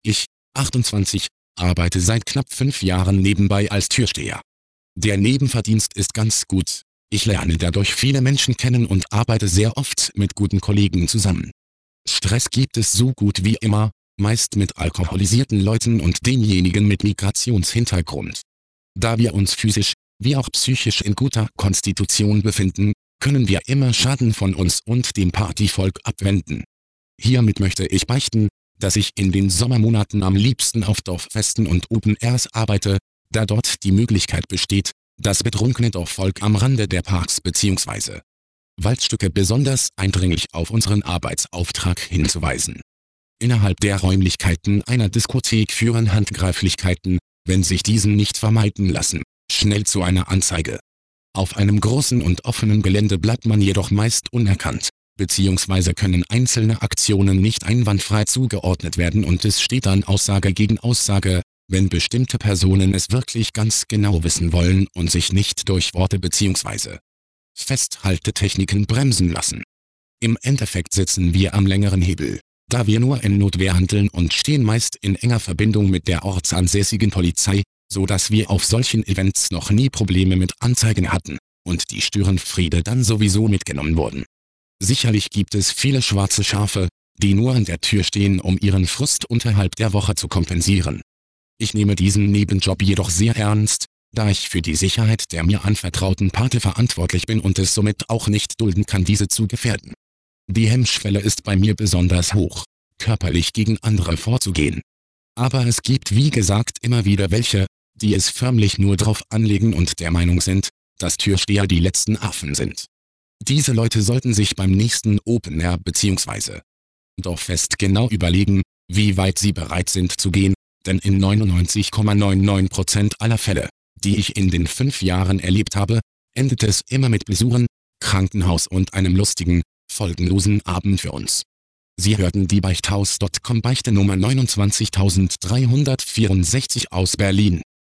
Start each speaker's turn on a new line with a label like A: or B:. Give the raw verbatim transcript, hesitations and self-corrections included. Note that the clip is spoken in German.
A: Ich, achtundzwanzig, arbeite seit knapp fünf Jahren nebenbei als Türsteher. Der Nebenverdienst ist ganz gut. Ich lerne dadurch viele Menschen kennen und arbeite sehr oft mit guten Kollegen zusammen. Stress gibt es so gut wie immer, meist mit alkoholisierten Leuten und denjenigen mit Migrationshintergrund. Da wir uns physisch, wie auch psychisch in guter Konstitution befinden, können wir immer Schaden von uns und dem Partyvolk abwenden. Hiermit möchte ich beichten, dass ich in den Sommermonaten am liebsten auf Dorffesten und Open Airs arbeite, da dort die Möglichkeit besteht, das betrunkene Dorfvolk am Rande der Parks bzw. Waldstücke besonders eindringlich auf unseren Arbeitsauftrag hinzuweisen. Innerhalb der Räumlichkeiten einer Diskothek führen Handgreiflichkeiten, wenn sich diesen nicht vermeiden lassen, schnell zu einer Anzeige. Auf einem großen und offenen Gelände bleibt man jedoch meist unerkannt, beziehungsweise können einzelne Aktionen nicht einwandfrei zugeordnet werden und es steht dann Aussage gegen Aussage, wenn bestimmte Personen es wirklich ganz genau wissen wollen und sich nicht durch Worte bzw. Festhaltetechniken bremsen lassen. Im Endeffekt sitzen wir am längeren Hebel, da wir nur in Notwehr handeln und stehen meist in enger Verbindung mit der ortsansässigen Polizei, so dass wir auf solchen Events noch nie Probleme mit Anzeigen hatten und die Störenfriede dann sowieso mitgenommen wurden. Sicherlich gibt es viele schwarze Schafe, die nur an der Tür stehen, um ihren Frust unterhalb der Woche zu kompensieren. Ich nehme diesen Nebenjob jedoch sehr ernst, da ich für die Sicherheit der mir anvertrauten Pate verantwortlich bin und es somit auch nicht dulden kann, diese zu gefährden. Die Hemmschwelle ist bei mir besonders hoch, körperlich gegen andere vorzugehen. Aber es gibt wie gesagt immer wieder welche, die es förmlich nur drauf anlegen und der Meinung sind, dass Türsteher die letzten Affen sind. Diese Leute sollten sich beim nächsten Open Air bzw. Dorffest genau überlegen, wie weit sie bereit sind zu gehen, denn in neunundneunzig Komma neunundneunzig Prozent aller Fälle, die ich in den fünf Jahren erlebt habe, endet es immer mit Besuchen, Krankenhaus und einem lustigen, folgenlosen Abend für uns. Sie hörten die Beichthaus Punkt com Beichte Nummer neunundzwanzigtausenddreihundertvierundsechzig aus Berlin.